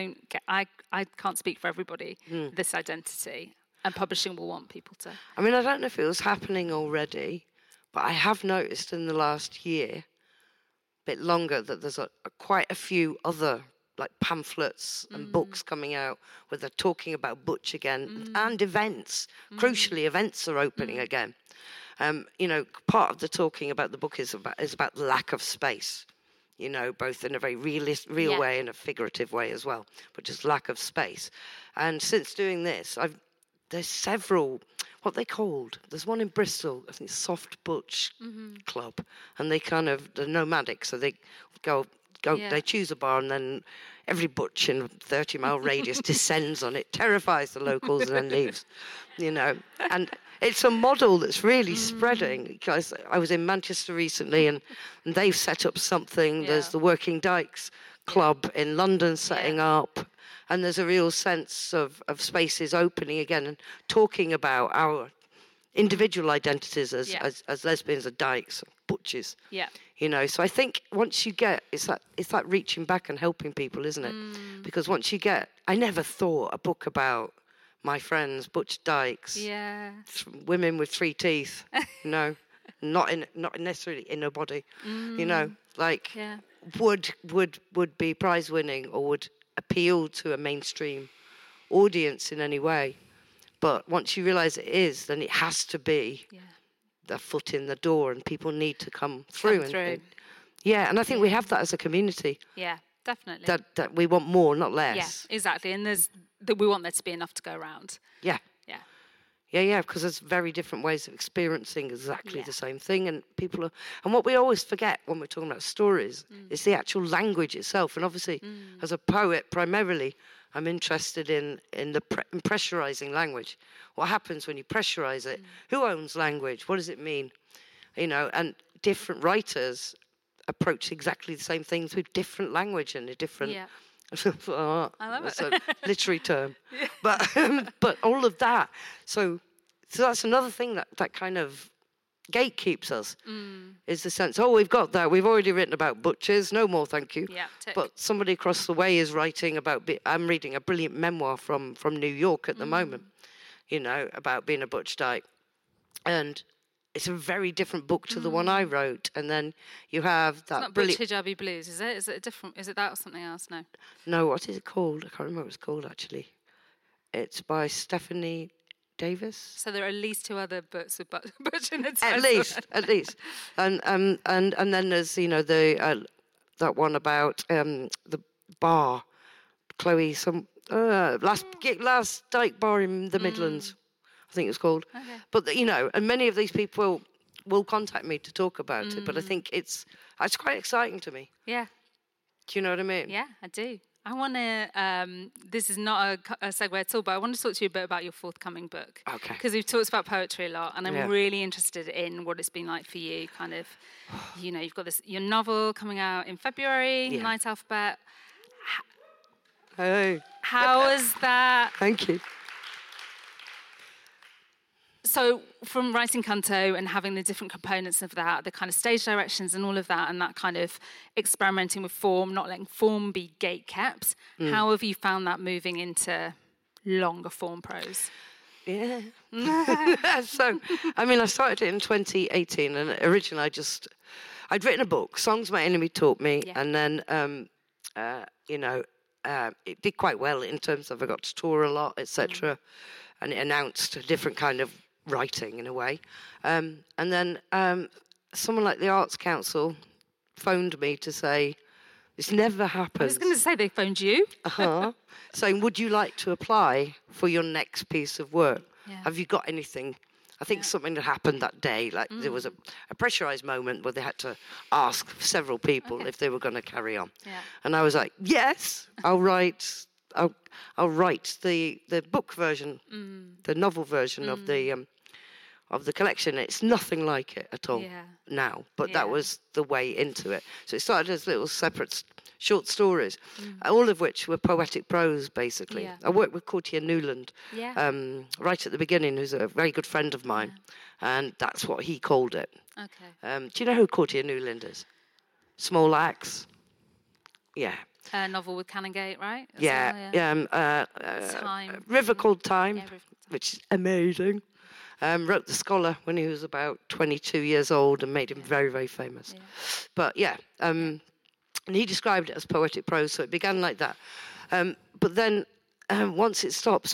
can't speak for everybody, this identity. And publishing will want people to. I mean, I don't know if it was happening already, but I have noticed in the last year, bit longer, that there's quite a few other like pamphlets and books coming out where they're talking about Butch again, and events. Crucially, events are opening again. You know, part of the talking about the book is about the lack of space. You know, both in a very real way and a figurative way as well, but just lack of space. And since doing this, there's several. What they called? There's one in Bristol, I think, Soft Butch Club, and they're nomadic, so they go. They choose a bar, and then every butch in a 30-mile radius descends on it, terrifies the locals, and then leaves. You know, and it's a model that's really spreading. Because I was in Manchester recently, and they've set up something. There's the Working Dykes Club in London setting up. And there's a real sense of spaces opening again and talking about our individual identities as lesbians or dykes or butches. Yeah. You know, so I think once you get, it's that reaching back and helping people, isn't it? Because once you get, I never thought a book about my friends, butch dykes, women with 3 teeth, you know, not necessarily in a body, you know, like would be prize winning or would appeal to a mainstream audience in any way. But once you realise it is, then it has to be the foot in the door, and people need to come through. And I think we have that as a community. Yeah, definitely. That we want more, not less. Yeah, exactly. And we want there to be enough to go around. Yeah. Yeah, because there's very different ways of experiencing exactly the same thing, and and what we always forget when we're talking about stories is the actual language itself. And obviously, as a poet, primarily, I'm interested in the pressurizing language. What happens when you pressurize it? Who owns language? What does it mean? You know, and different writers approach exactly the same things with different language and a different. Yeah. I love it. That's a literary term, but all of that. So that's another thing that kind of gatekeeps us is the sense. Oh, we've got that. We've already written about butchers. No more, thank you. Yeah. But somebody across the way is writing about. I'm reading a brilliant memoir from New York at the moment. You know, about being a butch dyke, and it's a very different book to the one I wrote. And then you have that. It's not Butch Hijabi Blues, is it? Is it different? Is it that or something else? No. No, what is it called? I can't remember what it's called actually. It's by Stephanie Davis. So there are at least 2 other books with Butch in the title. At least. And then there's, you know, that one about the bar, Chloe, last dyke bar in the Midlands. I think it's called. Okay. But, you know, and many of these people will contact me to talk about it, but I think it's quite exciting to me. Yeah. Do you know what I mean? Yeah, I do. I want to, this is not a segue at all, but I want to talk to you a bit about your forthcoming book. Okay. Because we've talked about poetry a lot, and I'm really interested in what it's been like for you, kind of, you know, you've got your novel coming out in February, Night Alphabet. Hey. How was that? Thank you. So from writing Conto and having the different components of that, the kind of stage directions and all of that, and that kind of experimenting with form, not letting form be gate kept, how have you found that moving into longer form prose? Yeah. So, I mean, I started it in 2018, and originally I'd written a book, Songs My Enemy Taught Me, and then, it did quite well in terms of I got to tour a lot, etc., and it announced a different kind of writing in a way. And then someone like the Arts Council phoned me to say, this never happens. I was going to say they phoned you. Saying, would you like to apply for your next piece of work? Yeah. Have you got anything? I think something had happened that day. Like there was a pressurized moment where they had to ask several people if they were going to carry on. Yeah. And I was like, yes, I'll write the book version, the novel version of the collection. It's nothing like it at all now, but that was the way into it. So it started as little separate short stories, all of which were poetic prose, basically. Yeah. I worked with Courtier Newland right at the beginning, who's a very good friend of mine, and that's what he called it. Okay. Do you know who Courtier Newland is? Small Axe? Yeah. A novel with Canongate, right? Time. River Called Time, which is amazing. Wrote The Scholar when he was about 22 years old and made him very, very famous. Yeah. But and he described it as poetic prose, so it began like that. But then once it starts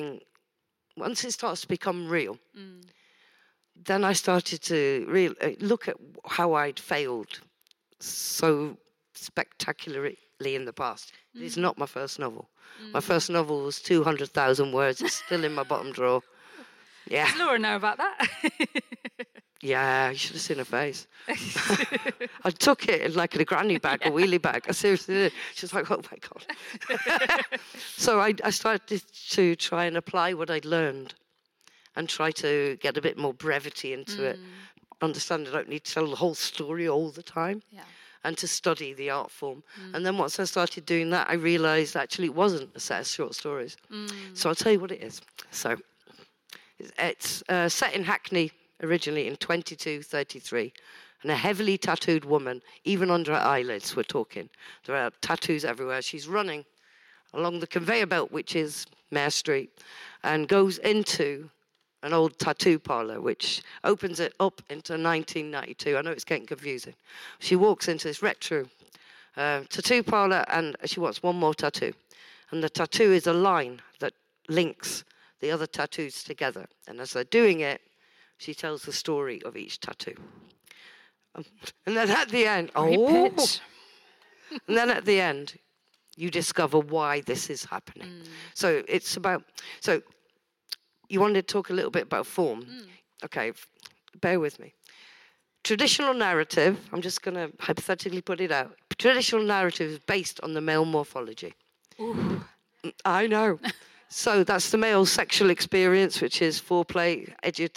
to become real, then I started to look at how I'd failed so spectacularly in the past. It is not my first novel. My first novel was 200,000 words. It's still in my bottom drawer. Yeah. Does Laura know about that? Yeah, you should have seen her face. I took it in like a granny bag, a wheelie bag. I seriously did. She was like, oh my God. So I started to try and apply what I'd learned and try to get a bit more brevity into it. Understand I don't need to tell the whole story all the time. Yeah. And to study the art form. And then once I started doing that, I realised actually it wasn't a set of short stories. So I'll tell you what it is. So it's set in Hackney originally in 2233, and a heavily tattooed woman, even under her eyelids, we're talking. There are tattoos everywhere. She's running along the conveyor belt, which is Mare Street, and goes into an old tattoo parlour, which opens it up into 1992. I know it's getting confusing. She walks into this retro tattoo parlour, and she wants one more tattoo. And the tattoo is a line that links the other tattoos together. And as they're doing it, she tells the story of each tattoo. And then at the end, and then at the end, you discover why this is happening. So it's about, so you wanted to talk a little bit about form. Okay, bear with me. Traditional narrative, I'm just going to hypothetically put it out. Traditional narrative is based on the male morphology. Ooh. I know. So that's the male sexual experience, which is foreplay,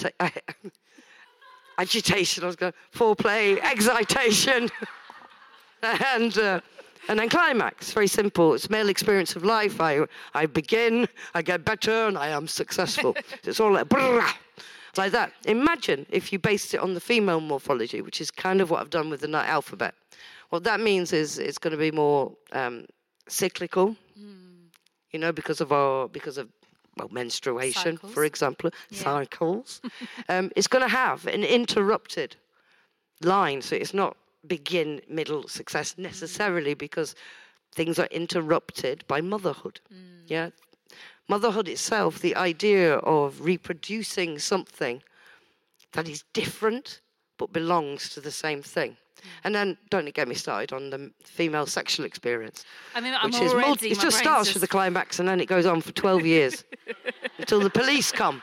agitation, foreplay, excitation, and then climax. Very simple. It's male experience of life. I begin, I get better, and I am successful. It's all like that. Imagine if you based it on the female morphology, which is kind of what I've done with the Night alphabet. What that means is it's going to be more cyclical. Because of menstruation, cycles. For example, cycles. It's going to have an interrupted line, so it's not begin, middle, success necessarily, because things are interrupted by motherhood. Yeah, motherhood itself, the idea of reproducing something that is different but belongs to the same thing. And then don't get me started on the female sexual experience. I mean, it just starts with the climax and then it goes on for 12 years until the police come.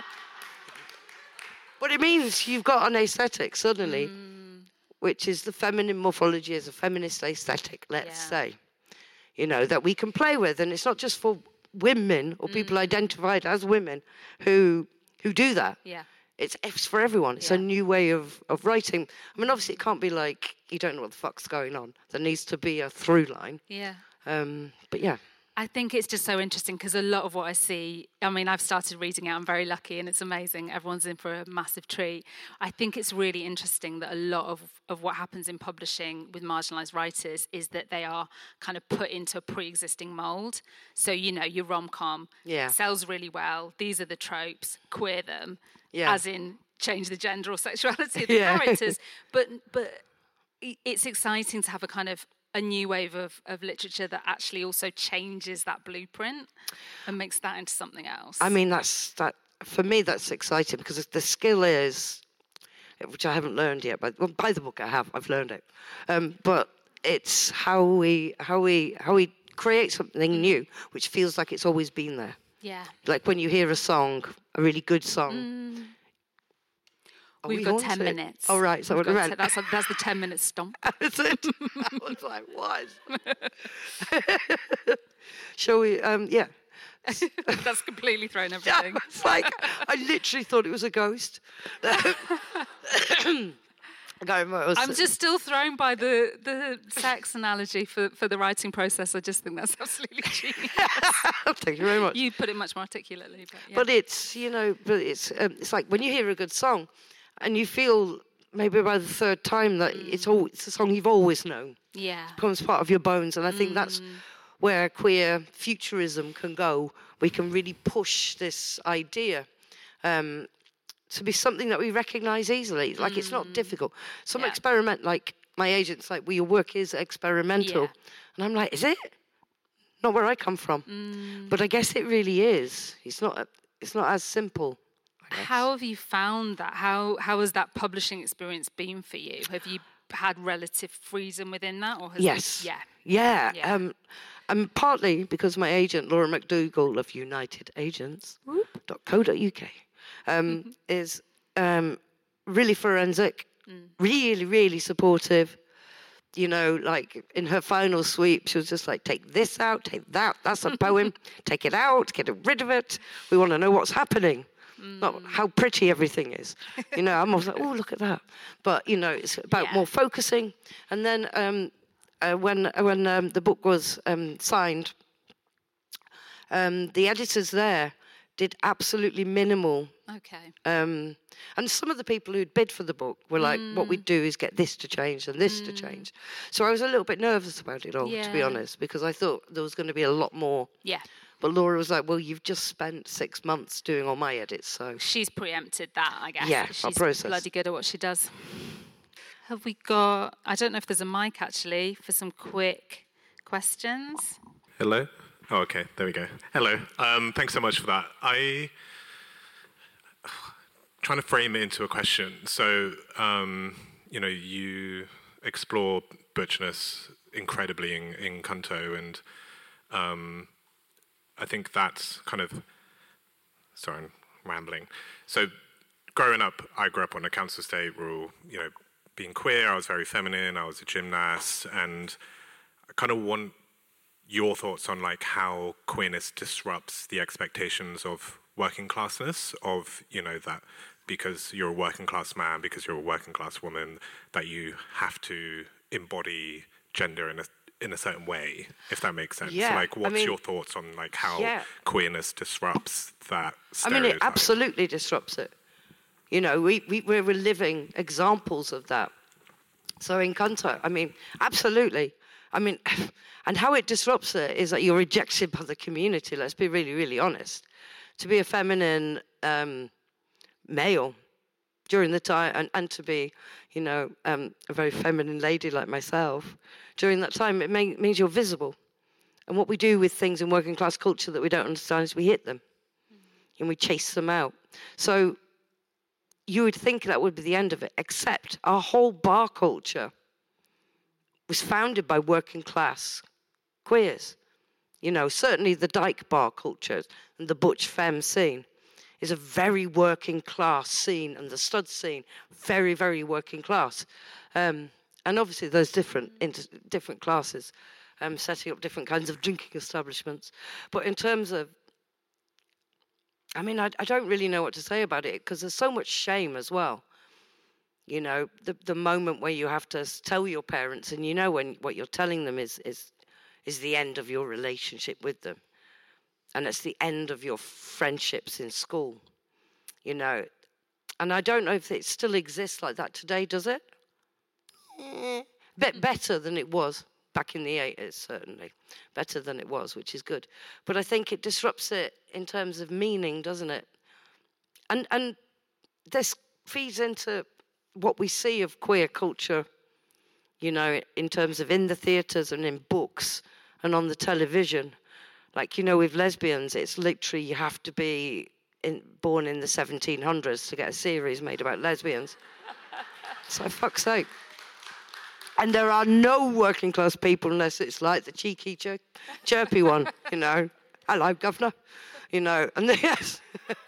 But it means you've got an aesthetic suddenly, which is the feminine morphology is a feminist aesthetic, let's say, that we can play with. And it's not just for women or people identified as women who do that. Yeah. It's for everyone. It's a new way of writing. I mean, obviously, it can't be like you don't know what the fuck's going on. There needs to be a through line. Yeah. But yeah. I think it's just so interesting because a lot of what I see, I mean, I've started reading it, I'm very lucky and it's amazing. Everyone's in for a massive treat. I think it's really interesting that a lot of what happens in publishing with marginalised writers is that they are kind of put into a pre-existing mould. So, you know, your rom-com sells really well. These are the tropes, queer them, as in change the gender or sexuality of the characters. But it's exciting to have a new wave of literature that actually also changes that blueprint and makes that into something else. I mean, for me, that's exciting because the skill is, which I haven't learned yet, but by the book I've learned it. But it's how we create something new, which feels like it's always been there. Yeah. Like when you hear a song, a really good song. We've got 10 minutes. Oh, right. So what I meant. That's the 10-minute stomp. That's it. I was like, what? Shall we? Yeah. That's completely thrown everything. It's like, I literally thought it was a ghost. I'm just still thrown by the sex analogy for the writing process. I just think that's absolutely genius. Thank you very much. You put it much more articulately. But it's, it's like when you hear a good song, and you feel maybe by the third time that it's a song you've always known. Yeah. It becomes part of your bones. And I think that's where queer futurism can go. We can really push this idea to be something that we recognise easily. Like, it's not difficult. Some experiment, like my agent's like, well, your work is experimental. Yeah. And I'm like, is it? Not where I come from. But I guess it really is. It's not as simple. How have you found that? How has that publishing experience been for you? Have you had relative freedom within that? Or yes. Yeah. And partly because my agent, Laura McDougall of UnitedAgents.co.uk, is really forensic, really, really supportive. You know, like in her final sweep, she was just like, take this out, take that, that's a poem, take it out, get rid of it. We want to know what's happening. Not how pretty everything is. You know, I'm always like, oh, look at that. But, you know, it's about more focusing. And then when the book was signed, the editors there did absolutely minimal. Okay. And some of the people who'd bid for the book were like, what we'd do is get this to change and this to change. So I was a little bit nervous about it all, to be honest, because I thought there was going to be a lot more. Yeah. But Laura was like, well, you've just spent 6 months doing all my edits, so... She's preempted that, I guess. Yeah, she's process. Bloody good at what she does. Have we got... I don't know if there's a mic, actually, for some quick questions. Hello? Oh, okay, there we go. Hello. Thanks so much for that. Trying to frame it into a question. So, you explore butchness incredibly in Canto, and... I think that's kind of... Sorry, I'm rambling. So, growing up, I grew up on a council estate, rural, being queer, I was very feminine, I was a gymnast, and I kind of want your thoughts on like how queerness disrupts the expectations of working classness, of, that because you're a working class man, because you're a working class woman, that you have to embody gender in a certain way, if that makes sense. Yeah, like, what's your thoughts on like how queerness disrupts that stereotype? I mean, it absolutely disrupts it. You know, we're living examples of that. So in Canto, I mean, absolutely. I mean, and how it disrupts it is that you're rejected by the community, let's be really, really honest. To be a feminine male during the time, and to be, a very feminine lady like myself, during that time, it means you're visible. And what we do with things in working class culture that we don't understand is we hit them and we chase them out. So you would think that would be the end of it, except our whole bar culture was founded by working class queers. Certainly the dyke bar culture and the butch femme scene is a very working class scene, and the stud scene, very, very working class. And obviously there's different classes setting up different kinds of drinking establishments. But in terms of, I mean, I don't really know what to say about it, because there's so much shame as well. The moment where you have to tell your parents, and when what you're telling them is is the end of your relationship with them. And it's the end of your friendships in school, you know. And I don't know if it still exists like that today, does it? Bit better than it was back in the 80s, certainly. Better than it was, which is good. But I think it disrupts it in terms of meaning, doesn't it? And this feeds into what we see of queer culture, you know, in terms of in the theatres and in books and on the television. Like, you know, with lesbians, it's literally you have to be born in the 1700s to get a series made about lesbians. So, fuck's sake. And there are no working class people unless it's like the cheeky, chirpy one, you know. Hello, governor, you know. And yes.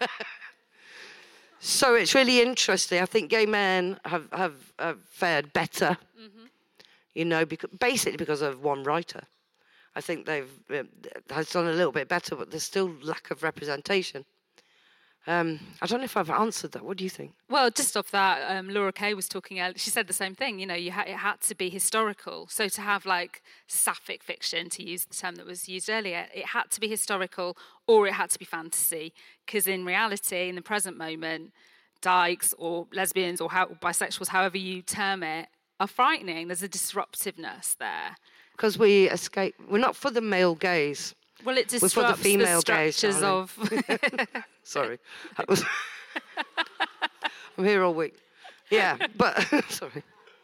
So it's really interesting. I think gay men have fared better, you know, basically because of one writer. I think has done a little bit better, but there's still lack of representation. I don't know if I've answered that. What do you think? Well, just off that, Laura Kay was talking earlier. She said the same thing. You know, it had to be historical. So to have like sapphic fiction, to use the term that was used earlier, it had to be historical or it had to be fantasy. Because in reality, in the present moment, dykes or lesbians or bisexuals, however you term it, are frightening. There's a disruptiveness there. Because we escape. We're not for the male gaze. Well, it disrupts we're for the female structures gaze, of... Sorry. That was... I'm here all week. Yeah, but... Sorry.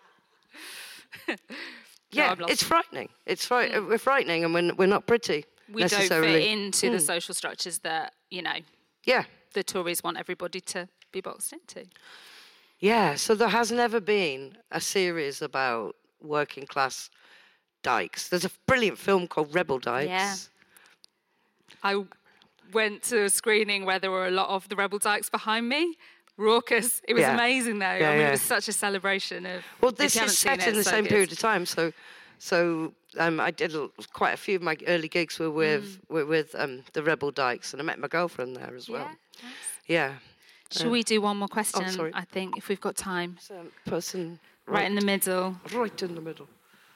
Yeah, it's frightening. We're frightening and we're not pretty, we necessarily. don't fit into the social structures that, you know, the Tories want everybody to be boxed into. Yeah, so there has never been a series about working class dykes. There's a brilliant film called Rebel Dykes. Yeah. I went to a screening where there were a lot of the Rebel Dykes behind me. Raucous. It was amazing, though. Yeah, it was such a celebration of... Well, this is set in the same period of time, so I did quite a few of my early gigs were with the Rebel Dykes, and I met my girlfriend there as well. Yeah. Nice. Yeah. Shall we do one more question? Oh, sorry. I think, if we've got time. Person right in the middle. Right in the middle.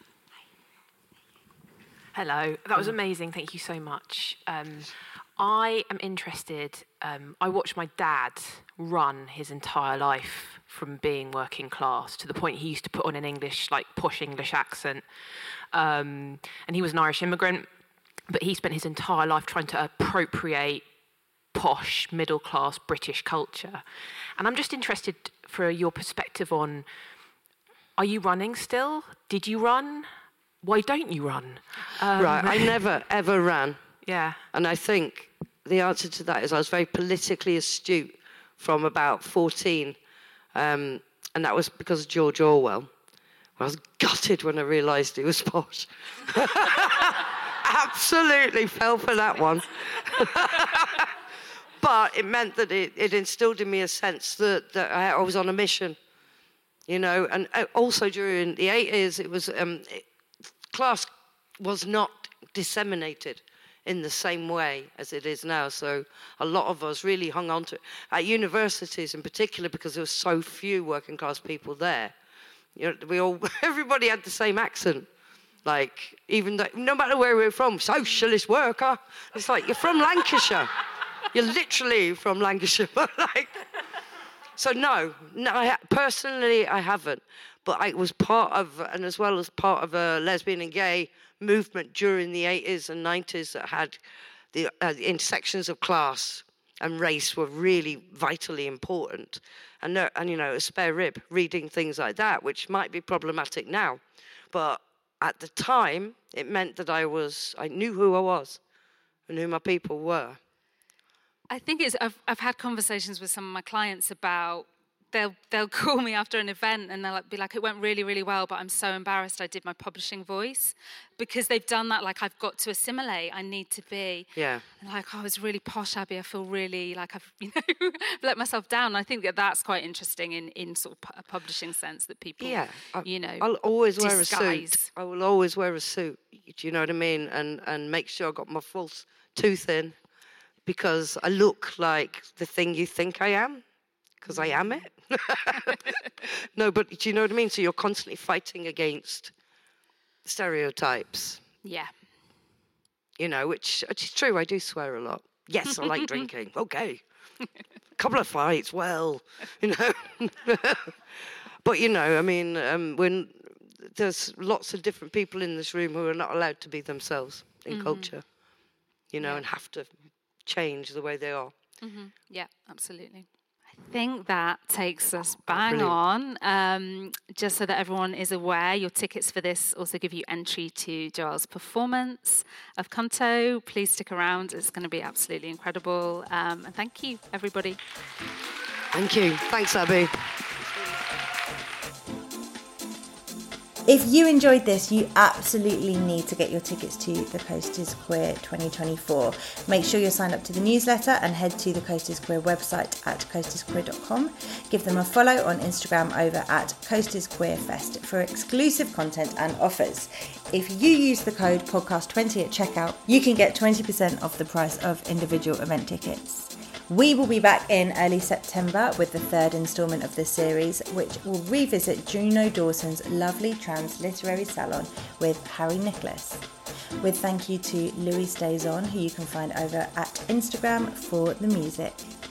Hello, that was amazing. Thank you so much. I am interested. I watched my dad run his entire life from being working class to the point he used to put on an English, like posh English accent. And he was an Irish immigrant, but he spent his entire life trying to appropriate posh, middle-class British culture. And I'm just interested for your perspective on, are you running still? Did you run? Why don't you run? Right, I never, ever ran. Yeah. And I think the answer to that is I was very politically astute from about 14. And that was because of George Orwell. I was gutted when I realised he was posh. Absolutely fell for that one. But it meant that it instilled in me a sense that I was on a mission, you know. And also during the 80s, it was... class was not disseminated in the same way as it is now. So a lot of us really hung on to it. At universities in particular, because there were so few working class people there, you know, everybody had the same accent. Like, even though, no matter where we're from, socialist worker. It's like, you're from Lancashire. You're literally from Lancashire. Like, so no, personally, I haven't. But I was part of, and as well as part of a lesbian and gay movement during the 80s and 90s that had the intersections of class and race were really vitally important. And you know, a spare rib, reading things like that, which might be problematic now. But at the time, it meant that I knew who I was and who my people were. I think I've had conversations with some of my clients about, they'll call me after an event and they'll be like, it went really, really well, but I'm so embarrassed I did my publishing voice. Because they've done that, like, I've got to assimilate, I need to be. Yeah. And like, oh, it's really posh, Abby, I feel really like I've, you know, let myself down. I think that's quite interesting in sort of a publishing sense that people, you know, I'll always disguise. wear a suit. I will always wear a suit, do you know what I mean? And make sure I got my false tooth in, because I look like the thing you think I am, because I am it. No, but do you know what I mean? So you're constantly fighting against stereotypes. Yeah. you know, which is true. I do swear a lot. Yes, I like drinking. Okay. Couple of fights, well, you know. But, you know, I mean, when there's lots of different people in this room who are not allowed to be themselves in culture, you know, and have to change the way they are. Yeah, absolutely. I think that takes us bang on. Just so that everyone is aware, your tickets for this also give you entry to Joel's performance of Canto. Please stick around. It's going to be absolutely incredible. And thank you, everybody. Thank you. Thanks, Abby. If you enjoyed this, you absolutely need to get your tickets to The Coast is Queer 2024. Make sure you're signed up to the newsletter and head to the Coast is Queer website at coastisqueer.com. Give them a follow on Instagram over at Coast is Queer Fest for exclusive content and offers. If you use the code podcast20 at checkout, you can get 20% off the price of individual event tickets. We will be back in early September with the third instalment of this series, which will revisit Juno Dawson's lovely trans literary salon with Harry Nicholas. With thank you to Louis Stays On, who you can find over at Instagram for the music.